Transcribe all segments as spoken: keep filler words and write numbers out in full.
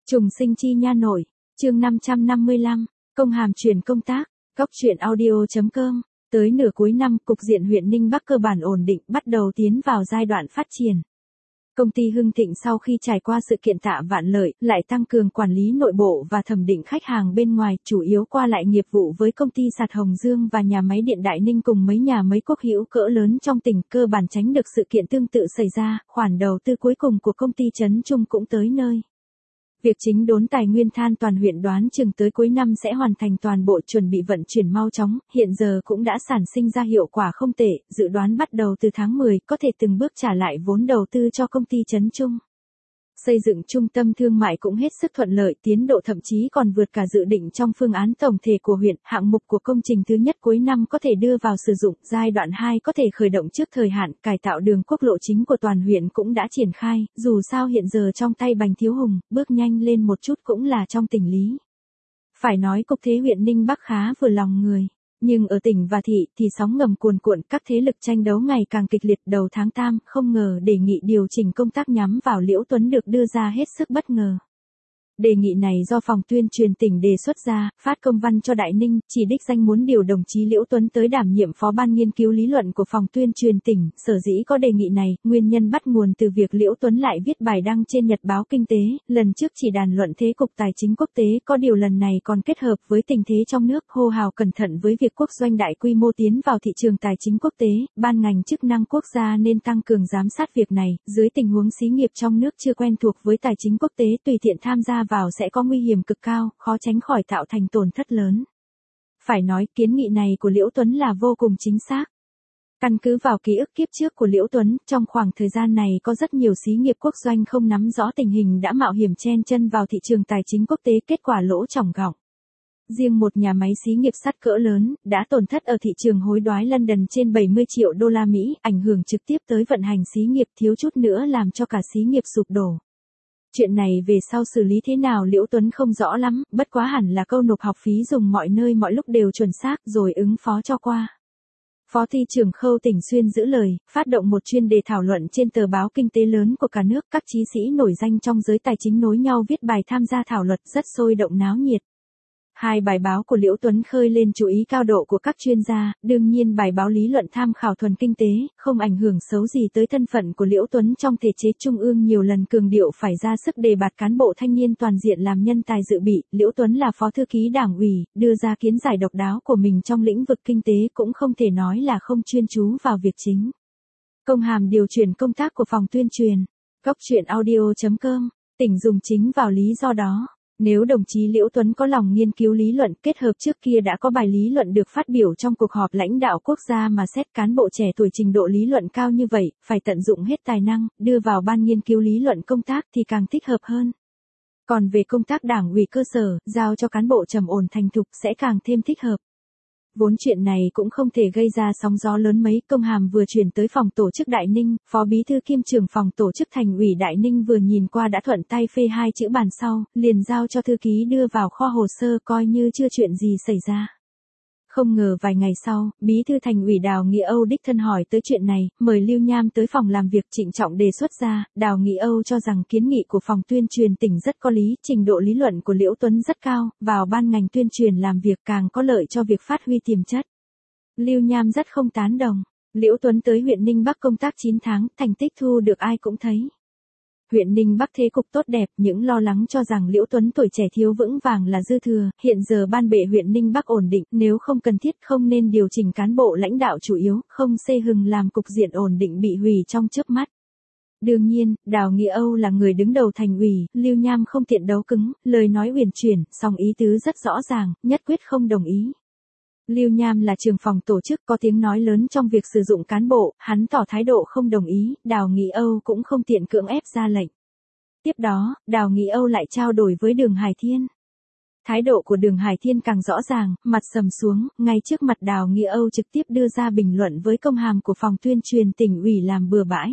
Trùng sinh chi nha nội, chương năm trăm năm mươi lăm, công hàm truyền công tác, góc truyện audio.com. Tới nửa cuối năm, cục diện huyện Ninh Bắc cơ bản ổn định, bắt đầu tiến vào giai đoạn phát triển. Công ty Hưng Thịnh sau khi trải qua sự kiện Tạ Vạn Lợi, lại tăng cường quản lý nội bộ và thẩm định khách hàng bên ngoài, chủ yếu qua lại nghiệp vụ với công ty Sạt Hồng Dương và nhà máy điện Đại Ninh cùng mấy nhà máy quốc hữu cỡ lớn trong tỉnh, cơ bản tránh được sự kiện tương tự xảy ra. Khoản đầu tư cuối cùng của công ty Trấn Trung cũng tới nơi. Việc chính đốn tài nguyên than toàn huyện đoán chừng tới cuối năm sẽ hoàn thành toàn bộ, chuẩn bị vận chuyển mau chóng, hiện giờ cũng đã sản sinh ra hiệu quả không tệ, dự đoán bắt đầu từ tháng mười, có thể từng bước trả lại vốn đầu tư cho công ty Trấn Trung. Xây dựng trung tâm thương mại cũng hết sức thuận lợi, tiến độ thậm chí còn vượt cả dự định trong phương án tổng thể của huyện. Hạng mục của công trình thứ nhất cuối năm có thể đưa vào sử dụng, giai đoạn hai có thể khởi động trước thời hạn, cải tạo đường quốc lộ chính của toàn huyện cũng đã triển khai, dù sao hiện giờ trong tay Bành Thiếu Hùng, bước nhanh lên một chút cũng là trong tình lý. Phải nói cục thế huyện Ninh Bắc khá vừa lòng người. Nhưng ở tỉnh và thị thì sóng ngầm cuồn cuộn, các thế lực tranh đấu ngày càng kịch liệt. Đầu tháng tam, không ngờ đề nghị điều chỉnh công tác nhắm vào Liễu Tuấn được đưa ra hết sức bất ngờ. Đề nghị này do phòng tuyên truyền tỉnh đề xuất ra, phát công văn cho Đại Ninh, chỉ đích danh muốn điều đồng chí Liễu Tuấn tới đảm nhiệm phó ban nghiên cứu lý luận của phòng tuyên truyền tỉnh. Sở dĩ có đề nghị này, nguyên nhân bắt nguồn từ việc Liễu Tuấn lại viết bài đăng trên Nhật báo Kinh tế, lần trước chỉ đàn luận thế cục tài chính quốc tế, có điều lần này còn kết hợp với tình thế trong nước, hô hào cẩn thận với việc quốc doanh đại quy mô tiến vào thị trường tài chính quốc tế, ban ngành chức năng quốc gia nên tăng cường giám sát việc này, dưới tình huống xí nghiệp trong nước chưa quen thuộc với tài chính quốc tế tùy tiện tham gia vào sẽ có nguy hiểm cực cao, khó tránh khỏi tạo thành tổn thất lớn. Phải nói, kiến nghị này của Liễu Tuấn là vô cùng chính xác. Căn cứ vào ký ức kiếp trước của Liễu Tuấn, trong khoảng thời gian này có rất nhiều xí nghiệp quốc doanh không nắm rõ tình hình đã mạo hiểm chen chân vào thị trường tài chính quốc tế, kết quả lỗ trỏng gọng. Riêng một nhà máy xí nghiệp sắt cỡ lớn đã tổn thất ở thị trường hối đoái London trên bảy mươi triệu đô la Mỹ, ảnh hưởng trực tiếp tới vận hành xí nghiệp, thiếu chút nữa làm cho cả xí nghiệp sụp đổ. Chuyện này về sau xử lý thế nào Liễu Tuấn không rõ lắm, bất quá hẳn là câu nộp học phí dùng mọi nơi mọi lúc đều chuẩn xác rồi ứng phó cho qua. Phó ty trưởng Khâu Tỉnh Xuyên giữ lời, phát động một chuyên đề thảo luận trên tờ báo kinh tế lớn của cả nước, các chí sĩ nổi danh trong giới tài chính nối nhau viết bài tham gia thảo luận rất sôi động náo nhiệt. Hai bài báo của Liễu Tuấn khơi lên chú ý cao độ của các chuyên gia, đương nhiên bài báo lý luận tham khảo thuần kinh tế, không ảnh hưởng xấu gì tới thân phận của Liễu Tuấn trong thể chế trung ương, nhiều lần cường điệu phải ra sức đề bạt cán bộ thanh niên toàn diện làm nhân tài dự bị. Liễu Tuấn là phó thư ký đảng ủy, đưa ra kiến giải độc đáo của mình trong lĩnh vực kinh tế cũng không thể nói là không chuyên chú vào việc chính. Công hàm điều chuyển công tác của phòng tuyên truyền, góc truyện audio.com, tỉnh dùng chính vào lý do đó. Nếu đồng chí Liễu Tuấn có lòng nghiên cứu lý luận, kết hợp trước kia đã có bài lý luận được phát biểu trong cuộc họp lãnh đạo quốc gia mà xét cán bộ trẻ tuổi trình độ lý luận cao như vậy, phải tận dụng hết tài năng, đưa vào ban nghiên cứu lý luận công tác thì càng thích hợp hơn. Còn về công tác đảng ủy cơ sở, giao cho cán bộ trầm ổn thành thục sẽ càng thêm thích hợp. Vốn chuyện này cũng không thể gây ra sóng gió lớn mấy, công hàm vừa chuyển tới phòng tổ chức Đại Ninh, phó bí thư kiêm trưởng phòng tổ chức thành ủy Đại Ninh vừa nhìn qua đã thuận tay phê hai chữ bàn sau, liền giao cho thư ký đưa vào kho hồ sơ coi như chưa chuyện gì xảy ra. Không ngờ vài ngày sau, bí thư thành ủy Đào Nghĩa Âu đích thân hỏi tới chuyện này, mời Lưu Nham tới phòng làm việc, trịnh trọng đề xuất ra. Đào Nghĩa Âu cho rằng kiến nghị của phòng tuyên truyền tỉnh rất có lý, trình độ lý luận của Liễu Tuấn rất cao, vào ban ngành tuyên truyền làm việc càng có lợi cho việc phát huy tiềm chất. Lưu Nham rất không tán đồng. Liễu Tuấn tới huyện Ninh Bắc công tác chín tháng, thành tích thu được ai cũng thấy. Huyện Ninh Bắc thế cục tốt đẹp, những lo lắng cho rằng Liễu Tuấn tuổi trẻ thiếu vững vàng là dư thừa, hiện giờ ban bệ huyện Ninh Bắc ổn định, nếu không cần thiết không nên điều chỉnh cán bộ lãnh đạo chủ yếu, không xê hừng làm cục diện ổn định bị hủy trong chớp mắt. Đương nhiên, Đào Nghĩa Âu là người đứng đầu thành ủy, Lưu Nham không tiện đấu cứng, lời nói uyển chuyển, song ý tứ rất rõ ràng, nhất quyết không đồng ý. Lưu Nham là trưởng phòng tổ chức có tiếng nói lớn trong việc sử dụng cán bộ, hắn tỏ thái độ không đồng ý, Đào Nghĩa Âu cũng không tiện cưỡng ép ra lệnh. Tiếp đó, Đào Nghĩa Âu lại trao đổi với Đường Hải Thiên. Thái độ của Đường Hải Thiên càng rõ ràng, mặt sầm xuống, ngay trước mặt Đào Nghĩa Âu trực tiếp đưa ra bình luận với công hàm của phòng tuyên truyền tỉnh ủy làm bừa bãi.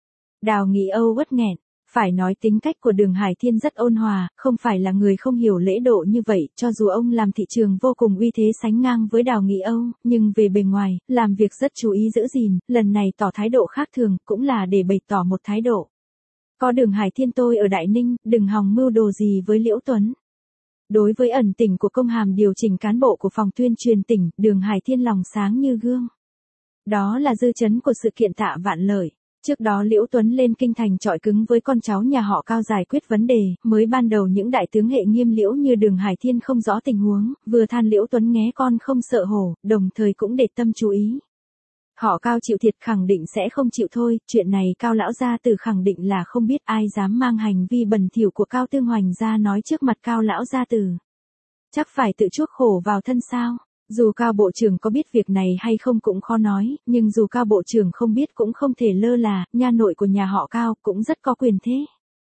Đào Nghĩa Âu uất nghẹn. Phải nói tính cách của Đường Hải Thiên rất ôn hòa, không phải là người không hiểu lễ độ như vậy, cho dù ông làm thị trường vô cùng uy thế sánh ngang với Đào Nghĩa Âu, nhưng về bề ngoài, làm việc rất chú ý giữ gìn, lần này tỏ thái độ khác thường, cũng là để bày tỏ một thái độ. Có Đường Hải Thiên tôi ở Đại Ninh, đừng hòng mưu đồ gì với Liễu Tuấn. Đối với ẩn tình của công hàm điều chỉnh cán bộ của phòng tuyên truyền tỉnh, Đường Hải Thiên lòng sáng như gương. Đó là dư chấn của sự kiện Tạ Vạn Lợi. Trước đó Liễu Tuấn lên kinh thành chọi cứng với con cháu nhà họ Cao giải quyết vấn đề, mới ban đầu những đại tướng hệ nghiêm liễu như Đường Hải Thiên không rõ tình huống, vừa than Liễu Tuấn nghé con không sợ hổ, đồng thời cũng để tâm chú ý. Họ Cao chịu thiệt khẳng định sẽ không chịu thôi, chuyện này Cao lão gia tử khẳng định là không biết, ai dám mang hành vi bẩn thỉu của Cao Tương Hoành ra nói trước mặt Cao lão gia tử. Chắc phải tự chuốc khổ vào thân sao. Dù Cao bộ trưởng có biết việc này hay không cũng khó nói, nhưng dù Cao bộ trưởng không biết cũng không thể lơ là, nha nội của nhà họ Cao cũng rất có quyền thế.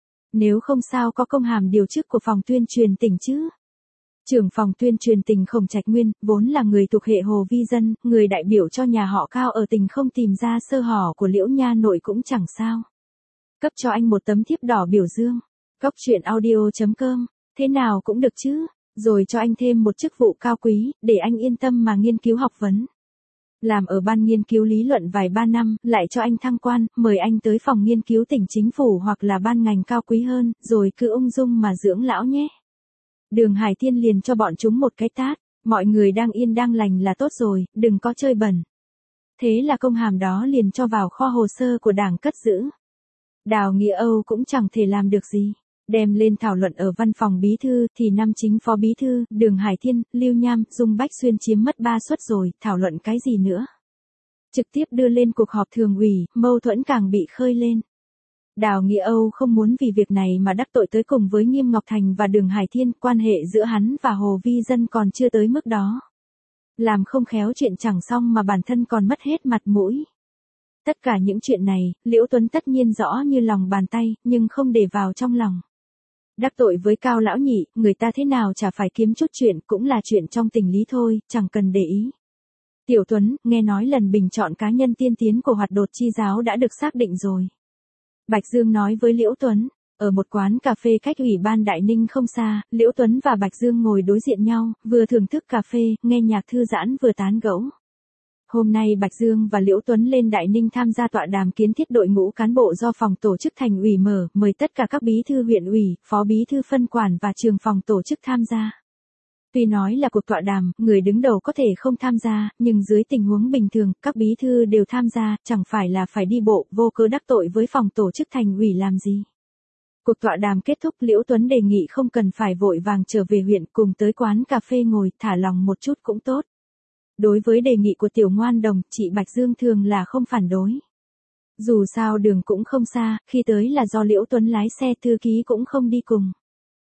Nếu không sao có công hàm điều chức của phòng tuyên truyền tỉnh chứ. Trưởng phòng tuyên truyền tỉnh Khổng Trạch Nguyên, vốn là người thuộc hệ Hồ Vi Dân, người đại biểu cho nhà họ Cao ở tỉnh, không tìm ra sơ hở của Liễu nha nội cũng chẳng sao. Cấp cho anh một tấm thiếp đỏ biểu dương. Cóc truyện audio chấm com, thế nào cũng được chứ. Rồi cho anh thêm một chức vụ cao quý, để anh yên tâm mà nghiên cứu học vấn. Làm ở ban nghiên cứu lý luận vài ba năm, lại cho anh thăng quan, mời anh tới phòng nghiên cứu tỉnh chính phủ hoặc là ban ngành cao quý hơn, rồi cứ ung dung mà dưỡng lão nhé. Đường Hải Thiên liền cho bọn chúng một cái tát, mọi người đang yên đang lành là tốt rồi, đừng có chơi bẩn. Thế là công hàm đó liền cho vào kho hồ sơ của đảng cất giữ. Đào Nghĩa Âu cũng chẳng thể làm được gì. Đem lên thảo luận ở văn phòng bí thư thì năm chính phó bí thư, Đường Hải Thiên, Lưu Nham, Dung Bách Xuyên chiếm mất ba suất rồi, thảo luận cái gì nữa. Trực tiếp đưa lên cuộc họp thường ủy, mâu thuẫn càng bị khơi lên. Đào Nghĩa Âu không muốn vì việc này mà đắc tội tới cùng với Nghiêm Ngọc Thành và Đường Hải Thiên, quan hệ giữa hắn và Hồ Vi Dân còn chưa tới mức đó. Làm không khéo chuyện chẳng xong mà bản thân còn mất hết mặt mũi. Tất cả những chuyện này, Liễu Tuấn tất nhiên rõ như lòng bàn tay, nhưng không để vào trong lòng. Đắc tội với Cao lão nhị, người ta thế nào chả phải kiếm chút chuyện, cũng là chuyện trong tình lý thôi, chẳng cần để ý. Tiểu Tuấn, nghe nói lần bình chọn cá nhân tiên tiến của hoạt đột chi giáo đã được xác định rồi. Bạch Dương nói với Liễu Tuấn, ở một quán cà phê cách Ủy ban Đại Ninh không xa, Liễu Tuấn và Bạch Dương ngồi đối diện nhau, vừa thưởng thức cà phê, nghe nhạc thư giãn vừa tán gẫu. Hôm nay Bạch Dương và Liễu Tuấn lên Đại Ninh tham gia tọa đàm kiến thiết đội ngũ cán bộ do phòng tổ chức thành ủy mở, mời tất cả các bí thư huyện ủy, phó bí thư phân quản và trường phòng tổ chức tham gia. Tuy nói là cuộc tọa đàm, người đứng đầu có thể không tham gia, nhưng dưới tình huống bình thường, các bí thư đều tham gia, chẳng phải là phải đi bộ, vô cớ đắc tội với phòng tổ chức thành ủy làm gì. Cuộc tọa đàm kết thúc, Liễu Tuấn đề nghị không cần phải vội vàng trở về huyện, cùng tới quán cà phê ngồi, thả lòng một chút cũng tốt. Đối với đề nghị của Tiểu Ngoan Đồng, chị Bạch Dương thường là không phản đối. Dù sao đường cũng không xa, khi tới là do Liễu Tuấn lái xe, thư ký cũng không đi cùng.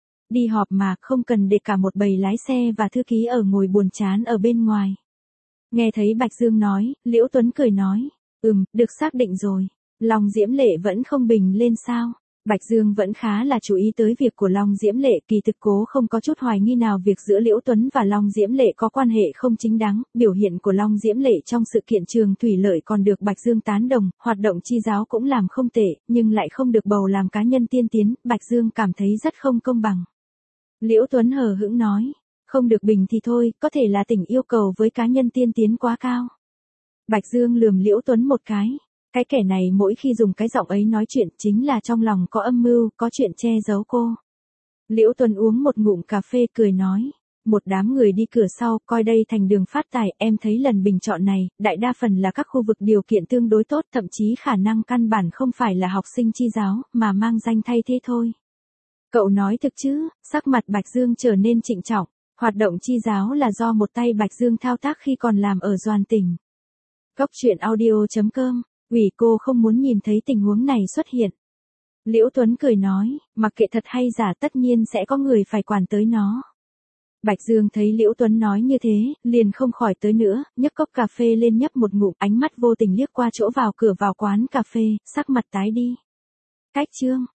Đi họp mà, không cần để cả một bầy lái xe và thư ký ở ngồi buồn chán ở bên ngoài. Nghe thấy Bạch Dương nói, Liễu Tuấn cười nói, ừm, được xác định rồi. Long Diễm Lệ vẫn không bình lên sao? Bạch Dương vẫn khá là chú ý tới việc của Long Diễm Lệ, kỳ thực cố không có chút hoài nghi nào việc giữa Liễu Tuấn và Long Diễm Lệ có quan hệ không chính đáng, biểu hiện của Long Diễm Lệ trong sự kiện Trường Thủy Lợi còn được Bạch Dương tán đồng, hoạt động chi giáo cũng làm không tệ, nhưng lại không được bầu làm cá nhân tiên tiến, Bạch Dương cảm thấy rất không công bằng. Liễu Tuấn hờ hững nói, không được bình thì thôi, có thể là tỉnh yêu cầu với cá nhân tiên tiến quá cao. Bạch Dương lườm Liễu Tuấn một cái. Cái kẻ này mỗi khi dùng cái giọng ấy nói chuyện chính là trong lòng có âm mưu, có chuyện che giấu cô. Liễu Tuấn uống một ngụm cà phê cười nói. Một đám người đi cửa sau, coi đây thành đường phát tài, em thấy lần bình chọn này, đại đa phần là các khu vực điều kiện tương đối tốt, thậm chí khả năng căn bản không phải là học sinh chi giáo, mà mang danh thay thế thôi. Cậu nói thực chứ? Sắc mặt Bạch Dương trở nên trịnh trọng. Hoạt động chi giáo là do một tay Bạch Dương thao tác khi còn làm ở Doàn tỉnh. Cóc truyện audio chấm com, ủy cô không muốn nhìn thấy tình huống này xuất hiện. Liễu Tuấn cười nói, mặc kệ thật hay giả tất nhiên sẽ có người phải quản tới nó. Bạch Dương thấy Liễu Tuấn nói như thế, liền không khỏi tới nữa, nhấc cốc cà phê lên nhấp một ngụm, ánh mắt vô tình liếc qua chỗ vào cửa vào quán cà phê, sắc mặt tái đi. Cách chương